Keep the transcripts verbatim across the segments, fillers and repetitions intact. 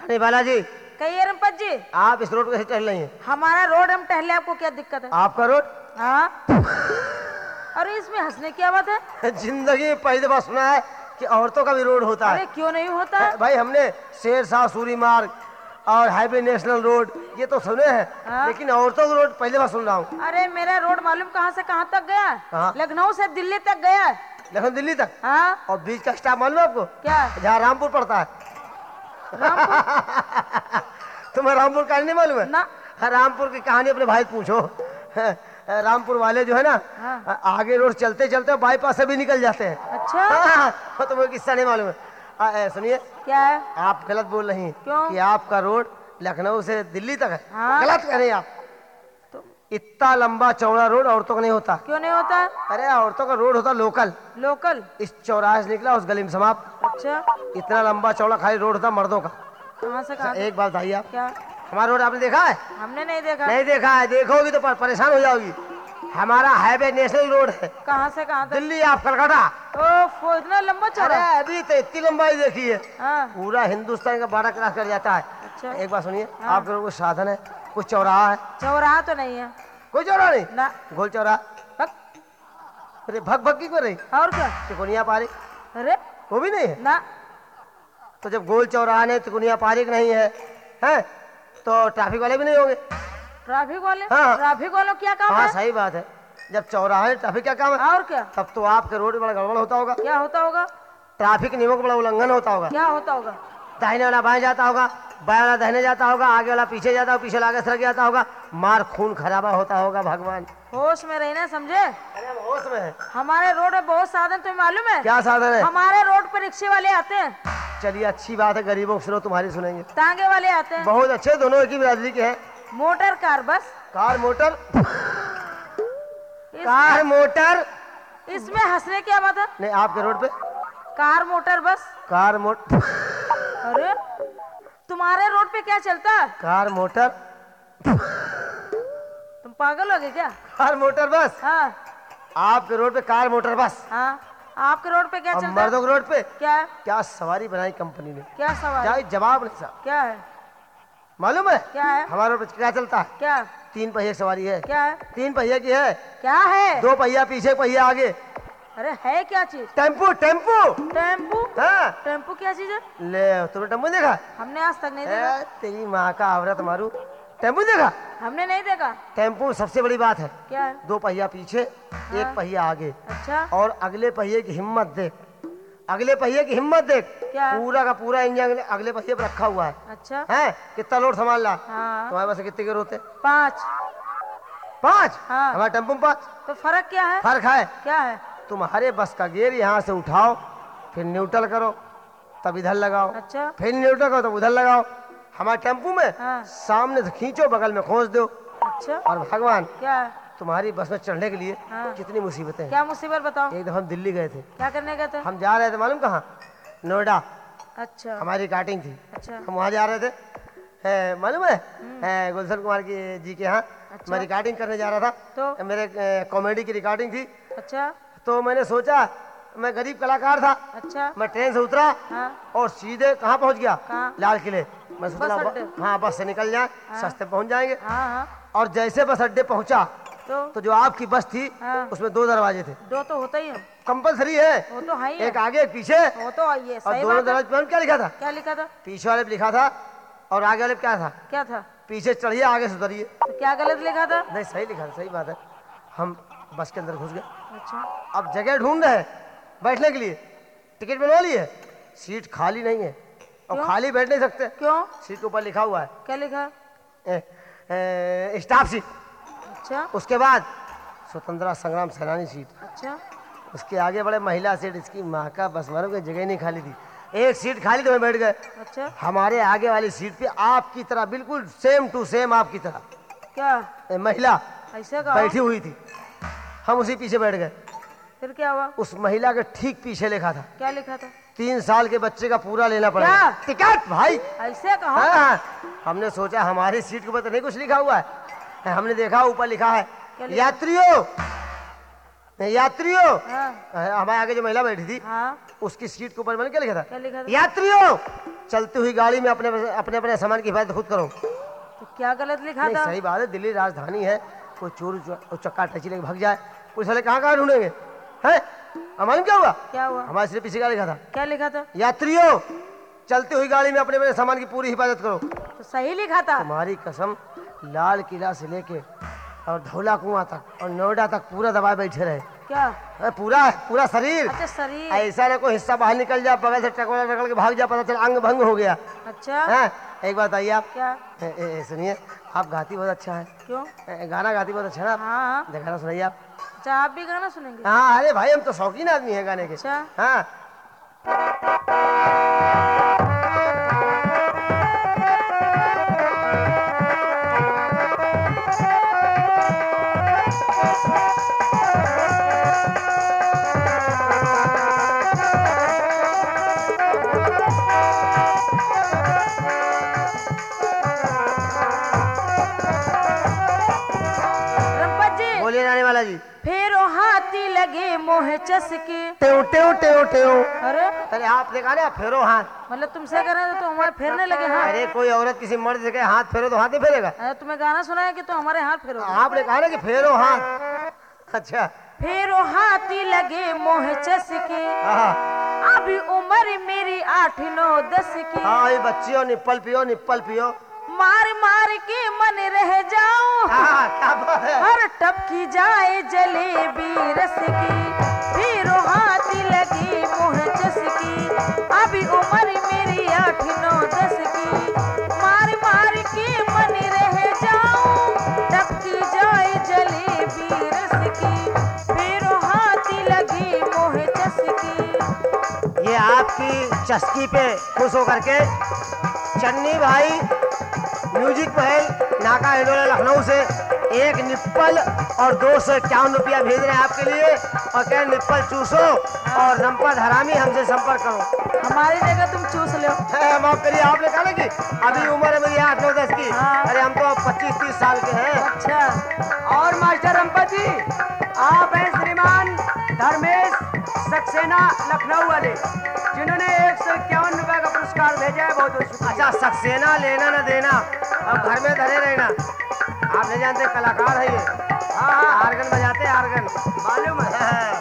अरे बालाजी कहिए रमपत जी, आप इस रोड पे कैसे टहल रही हैं? हमारा रोड हम टहले, आपको क्या दिक्कत है? आपका रोड? हाँ। अरे इसमें हंसने की बात है? जिंदगी में पहली दफा सुना है कि औरतों का भी रोड होता है। अरे क्यों नहीं होता है? भाई हमने शेरशाह सूरी मार्ग और हाईवे नेशनल रोड ये तो सुने हैं, हाँ? लेकिन औरतों का रोड पहली बार सुन रहा हूँ। अरे मेरा रोड मालूम कहाँ से कहाँ तक गया है? कहाँ? लखनऊ से दिल्ली तक गया है। लखनऊ दिल्ली तक? हाँ। और बीच का स्टॉप मालूम है आपको? क्या? जहाँ रामपुर पड़ता है। रामपुर? तुम्हें रामपुर कहानी नहीं मालूम है? ना। रामपुर की कहानी अपने भाई पूछो। रामपुर वाले जो है ना, हाँ। आगे रोड चलते चलते बाईपास से भी निकल जाते हैं। अच्छा। हाँ, तुम्हें किस्सा नहीं मालूम है? सुनिए। क्या है? आप गलत बोल रही हैं। क्यों? कि आपका रोड लखनऊ से दिल्ली तक है। हाँ। गलत कह रही हैं आप। तो इतना लंबा चौड़ा रोड औरतों का नहीं होता। क्यों नहीं होता? अरे औरतों का रोड होता लोकल। लोकल? इस चौराहे से निकला उस गली में समाप्त। अच्छा। इतना लंबा चौड़ा खाली रोड होता मर्दों का। कहाँ से कहाँ? एक बात बताइए आप, क्या? हमारा रोड आपने देखा है? हमने नहीं देखा। नहीं देखा है? देखोगी तो परेशान हो जाओगी। हमारा हाईवे नेशनल रोड है। कहाँ से कहाँ तक? दिल्ली आप कलकत्ता। ओह, इतना लंबा चौड़ा? अरे अभी तो इतनी लंबाई देखी है। हाँ। पूरा हिंदुस्तान का बॉर्डर क्रॉस कर जाता है। अच्छा। एक बात सुनिए। हाँ। आपके रोड कोई साधन है? कुछ चौराहा है? चौराहा तो नहीं है। कोई चौराहा नहीं? ना। गोल चौराहा? भग। अरे भग भग की कर रही? और क्या? तिकोनिया पारी? अरे वो भी नहीं है? ना। तो जब गोल चौराहा नहीं, तिकोनिया पारी नहीं है, हैं तो ट्रैफिक वाले भी नहीं होंगे। ट्रैफिक वाले? हाँ। ट्रैफिक वालों क्या काम हाँ है? सही बात है। जब चौराहा है ट्रैफिक क्या काम है? और क्या? तब तो आपके रोड बड़ा गड़बड़ होता होगा। क्या होता होगा? ट्रैफिक नियमों का बड़ा उल्लंघन होता होगा। क्या होता होगा? दाहिने वाला बाएं जाता होगा, बाएं वाला दाहिने जाता होगा, आगे वाला पीछे जाता होगा, पीछे वाला आगे सड़क जाता होगा, मार खून खराबा होता होगा। भगवान होश में रहना, समझे? अरे हम होश में है। हमारे रोड में बहुत साधन, तुम्हें मालूम है? क्या साधन है? हमारे रोड पर रिक्शे वाले आते हैं। चलिए अच्छी बात है, गरीबों की सुनो, तुम्हारी सुनेंगे। टांगे वाले आते हैं। बहुत अच्छे, दोनों एक ही बिरादरी के हैं। Motor car bus. Car motor? इस, कार मोटर? इसमें हंसने क्या बात है? नहीं, आपके रोड पे car motor bus. Car motor? अरे तुम्हारे रोड पे क्या चलता है? Car motor? तुम पागल हो गए क्या? कार मोटर बस? हाँ। आपके रोड पे कार मोटर बस? हाँ। आपके रोड पे क्या और चलता है? मर्दों के रोड पे क्या है? क्या सवारी बनाई कंपनी ने? क्या सवाल? क्या जवाब नहीं साहब। क्या है? मालूम है? क्या है? हमारे रोड पे क्या चलता है? क्या? तीन पहिए की सवारी है। क्या है? तीन पहिए की है। क्या है? दो पहिया पीछे, पहिया आगे। अरे है क्या चीज? टेम्पू। टेम्पू? टेम्पू? हाँ। टेम्पू क्या चीज है? ले तुमने टेम्पू देखा? हमने आज तक नहीं देखा। ए, तेरी माँ का आवरत मारू, टेम्पू देखा? हमने नहीं देखा। टेम्पू सबसे बड़ी बात है, क्या है? दो पहिया पीछे, हाँ। एक पहिया आगे। अच्छा। और अगले पहिए की हिम्मत देख, अगले पहिए की हिम्मत देख। क्या? पूरा का पूरा इंजन अगले पहिए पर रखा हुआ है। अच्छा। है कितना लोड संभाल रहा? हाँ। तुम्हारे पास कितने के होते? पाँच। पाँच? हाँ। हमारे टेम्पू में पाँच। तो फर्क क्या है? फर्क है। क्या है? तुम्हारे बस का गियर यहाँ से उठाओ, फिर न्यूट्रल करो, तब इधर लगाओ। अच्छा। फिर न्यूट्रल करो तब उधर लगाओ। हमारे टेम्पू में हाँ। सामने से खींचो, बगल में खोस दो। अच्छा। और भगवान क्या है? तुम्हारी बस में चढ़ने के लिए हाँ। कितनी मुसीबतें हैं। क्या मुसीबत बताओ? एक दफा हम दिल्ली गए थे। क्या करने गए थे? हम जा रहे थे मालूम कहाँ? नोएडा। अच्छा। हमारी काटिंग थी। अच्छा। हम वहाँ जा रहे थे, है, मालूम है, है गुलशन कुमार की जी के यहाँ। अच्छा। मैं रिकॉर्डिंग करने जा रहा था, तो? मेरे कॉमेडी की रिकॉर्डिंग थी। अच्छा। तो मैंने सोचा, मैं गरीब कलाकार था। अच्छा। मैं ट्रेन से उतरा हाँ। और सीधे कहाँ पहुँच गया? कहाँ? लाल किले। मैं सोचा बस अड्डे? हाँ बस से निकल जाए, हाँ। सस्ते पहुँच जाएंगे। हाँ हाँ। और जैसे बस अड्डे पहुँचा तो? तो जो आपकी बस थी, हाँ। उसमें दो दरवाजे थे। दो तो होता ही है। कंपलसरी है। वो तो है ही है। एक आगे एक पीछे। वो तो है ही है। और सही दोनों बात है। दरवाजे पर क्या लिखा था? क्या लिखा था? पीछे वाले पे लिखा था और आगे वाले पे क्या था? क्या था? पीछे चढ़िए, आगे से उतरिए। तो क्या गलत लिखा था? नहीं सही लिखा था, सही बात है। हम बस के अंदर घुस गए। अच्छा। अब जगह ढूंढ रहे हैं बैठने के लिए, टिकट बनवा ली है, सीट खाली नहीं है। और क्यों? खाली बैठ नहीं सकते। क्यों? सीट के ऊपर लिखा हुआ है क्या लिखा? A, a, staff seat. अच्छा। उसके बाद स्वतंत्रता संग्राम सेनानी सीट। अच्छा। उसके आगे बड़े महिला सीट। इसकी माँ का बस मारो की जगह नहीं खाली थी, एक सीट खाली तो मैं बैठ गए। अच्छा। हमारे आगे वाली सीट पे आपकी तरह बिल्कुल सेम टू सेम आपकी तरह क्या? ए, महिला ऐसे कहा? बैठी हुई थी। हम उसी पीछे बैठ गए। फिर क्या हुआ? उस महिला के ठीक पीछे लिखा था, क्या लिखा था? तीन साल के बच्चे का पूरा लेना पड़ेगा क्या? टिकट। भाई ऐसे कहा? हाँ, हाँ। हमने सोचा हमारी सीट के ऊपर तो नहीं कुछ लिखा हुआ है। हमने देखा ऊपर लिखा है, क्या लिखा? यात्रियों यात्रियों, हाँ हमारे आगे जो महिला बैठी थी हाँ, उसकी सीट के ऊपर मैंने क्या लिखा था? क्या लिखा था? यात्रियों, चलती हुई गाड़ी में अपने अपने अपने सामान की हिफाजत खुद करो। तो क्या गलत लिखा नहीं, था? सही बात है, दिल्ली राजधानी है, कोई चोर चो- चक्का टची लेके भाग जाए, पुलिस वाले कहाँ कहाँ ढूंढेंगे? हैं? हमारे क्या हुआ? क्या हुआ? हमारे सिर्फ पीछे क्या लिखा था? क्या लिखा था? यात्रियों, चलती हुई गाड़ी में अपने अपने सामान की पूरी हिफाजत करो। तो सही लिखा था। तुम्हारी कसम, लाल किला से लेके और धौला कुआं तक और नोएडा तक पूरा दबाए बैठे रहे। क्या? अरे पूरा पूरा शरीर, अच्छा शरीर। ऐसा ना कोई हिस्सा बाहर निकल जाए, बगल से टकला टकल के भाग जाए, पता चला अंग भंग हो गया। अच्छा हैं? एक बात बताइए आप, क्या? ए- ए- ए, सुनिए, आप गाती बहुत अच्छा है, क्यों? ए, गाना गाती बहुत अच्छा है आप। हाँ गाना सुनाइए आप। अच्छा, आप भी गाना सुनेंगे? हाँ, अरे भाई हम तो शौकीन आदमी हैं गाने के। अच्छा हाँ, रंपत जी, बोलिए रानी वाला जी। फेरो हाथी लगे मोह चसके। टेव टेव टेव टेव। अरे अरे आप देखा ना, फेरो हाथ। मतलब तुमसे कह रहे थे तो हमारे फेरने लगे हाथ। अरे कोई औरत किसी मर्द से कहे हाथ फेरो तो हाथ ही फेरेगा। अरे तुम्हें गाना सुनाया कि तो हमारे हाथ फेरो। आपने कहा ना कि फेरो हाथ। अच्छा, फेरो हाथी लगे मोह चसके। हाँ अभी उम्र मेरी आठ नौ दस की। हाँ, ये बच्चियों निप्पल पियो, निप्पल पियो। मार मार के मन रह जाऊं, हाँ, क्या बात है? हर टपकी जाए जलेबी रस की। फेरो हाथी लगी मोह चसकी। अभी उम्र मेरी आठ नौ दस की। मार मार के मन रह जाऊं, टपकी जाए जलेबी रस की। फेरो हाथी लगी मोह चसकी। ये आपकी चस्की पे खुश होकर के चन्नी भाई म्यूजिक महल नाका हिडोला लखनऊ से एक निप्पल और दो सौ इक्यावन रुपया भेज रहे हैं आपके लिए, और कह निप्पल चूसो और रंपत हरामी हमसे संपर्क करो। हमारी जगह तुम चूस लो। है, माफ करिए, आपने कहा ना कि अभी उम्र है मेरी आठ नौ दस की। हाँ। अरे हम तो पच्चीस तीस साल के हैं। अच्छा, और मास्टर रंपत जी, आप हैं श्रीमान धर्मेश सक्सेना लखनऊ वाले, जिन्होंने एक सौ इक्यावन रुपए का पुरस्कार भेजा है। बहुत बहुत शुक्रिया। अच्छा, सक्सेना लेना न देना, अब घर में धरे रहना। आप नहीं जानते, कलाकार है ये। हाँ हाँ, आर्गन बजाते हैं, आर्गन मालूम है। हाँ।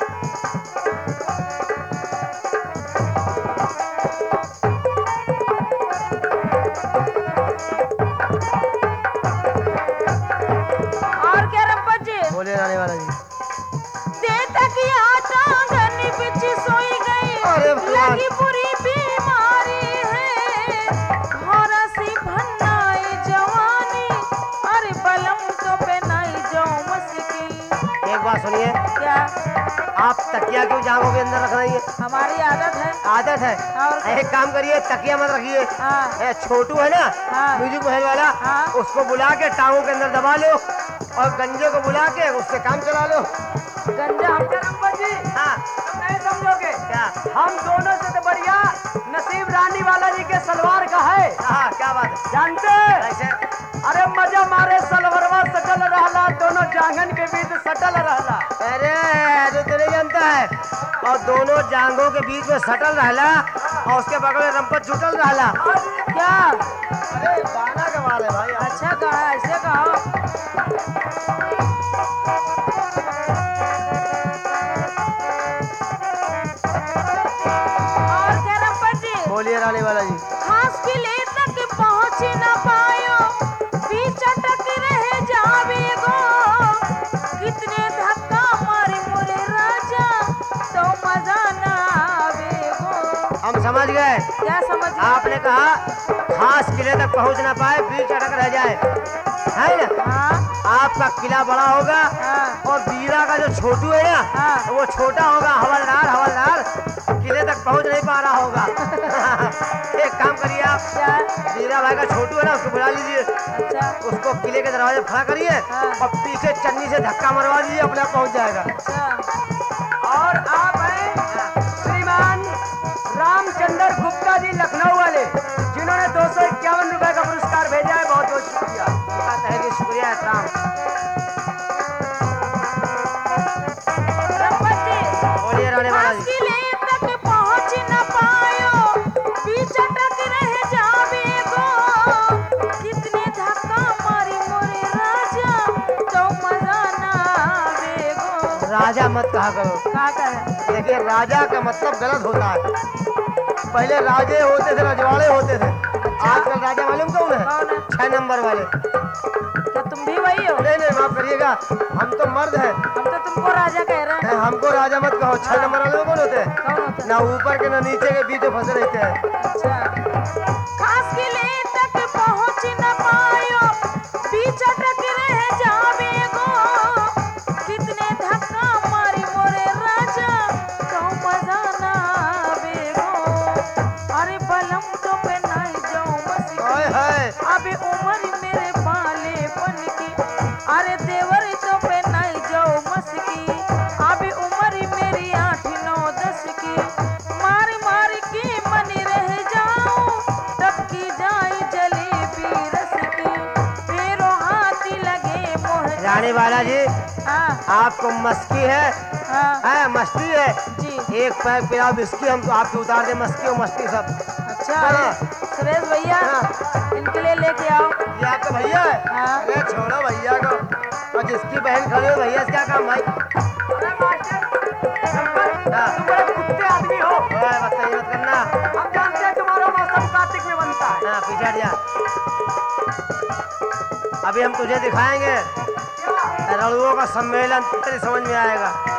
और क्या रंपत जी? बोलिए रानी वाला जी। दे तकिया टांगन बिच सोई गई। अरे भगवान। लगी बुरी बीमारी है, घोड़ा सी भन्नाई जवानी। अरे बलम तो पहनाई जाऊं मस्की। एक बात सुनिए, क्या? आप तकिया क्यों जांघों के अंदर रख रही है? हमारी आदत है। आदत है। और क्या? एक काम करिए, तकिया मत रखिए। हाँ ए, छोटू है ना, हाँ। म्यूजिक महल वाला, हाँ। उसको बुला के टांगों के अंदर दबा लो और गंजे को बुला के उससे काम चला लो। गंजा हम मास्टर रंपत जी, हाँ, तुम नहीं समझोगे, क्या? हम दोनों से तो बढ़िया नसीब रानी वाला जी के सलवार का है। हाँ, क्या बात है? जानते हैं? कैसे? अरे मजा मारे सलवरवा सटल रहला, दोनों जांघन के बीच सटल रहला। अरे जो तो नहीं जानता है, और दोनों जांघों के बीच में सटल रहला और उसके बगल में रंपत जुटल रहला। क्या? अरे गाना कमाल है भाई। अच्छा कहा, ऐसे कहो। और क्या रंपत जी? बोलिए रानी वाला जी। खास किले तक पहुंच न पायो, बीच अटक रह जावे गो। कितने धक्का मारे मोरे राजा, तो मजा न आवे गो। हम समझ गए, क्या समझ गए? आपने कहा खास किले तक पहुंच ना पाए, बीच अटक रह जाए, है ना? हाँ आपका किला बड़ा होगा हाँ और बीरा का जो छोटू है ना, हाँ। वो छोटा होगा। हवलदार हवलदार किले तक पहुंच नहीं पा रहा होगा। एक काम करिए आप, क्या? बीरा भाई का छोटू है ना, उसको बुला लीजिए, अच्छा उसको किले के दरवाजे खड़ा करिए हाँ। और पीछे चन्नी से धक्का मरवा दीजिए, अपने आप पहुंच जाएगा। अच्छा। और आप हैं श्रीमान रामचंद्र गुप्ता जी लखनऊ वाले, जिन्होंने दो सौ इक्यावन रुपए का पुरस्कार भेजा है। बहुत बहुत शुक्रिया। उनका तहे दिल शुक्रिया एहतराम। मत कहा करो। कहा करे देखिए राजा का मतलब गलत होता है। पहले राजे होते थे, रजवाड़े होते थे। आजकल राजा मालूम कौन है? कौन है? छह नंबर वाले। क्या तुम भी वही हो? नहीं नहीं माफ करिएगा, हम तो मर्द हैं। हम तो तुमको राजा कह रहे हैं। हमको राजा मत कहो। छह नंबर वाले में कौन होते हैं? कौन होता है? ना ऊपर के ना नीचे के, बीच में फंसे रहते हैं। अच्छा। खास किले तक पहुंच न पायो, बीच अटक रह जावे गो। कितने धक्का मारी मोरे राजा, कहूं मजा ना आवे गो। अरे बलम तो पे नहीं जाऊं मस्की, हाय हाय अबे उम्र मेरे बालेपन की। अरे देवर तो पे नहीं जाऊं मस्की, अबे उम्र मेरी आठ नौ दस की। मार मार के मन रह जाऊं, तब की जाए जलेबी रस की। फेरो हाथी लगे मोह। रानी बालाजी, हाँ आपको मस्की है? हाँ है मस्ती है? जी। एक पैक पिलाओ विस्की, हम तो आपकी उतार दे मस्की और मस्ती सब। अच्छा अरे सुरेश भैया, इनके लिए लेके आओ। ये आपका भैया है? हाँ। अरे छोड़ो भैया को, और जिसकी बहन खड़ी हो भैया से क्या काम भाई? अरे मास्टर, हाँ। तुम बड़े कुत्ते आदमी हो। ओए, बदतमीजी मत करना। हम जानते हैं तुम्हारा मौसम कार्तिक में बनता है। हाँ, पीछे हट जा। अभी हम तुझे दिखाएंगे क्या? रड़ुओं का सम्मेलन, तेरी समझ में आएगा।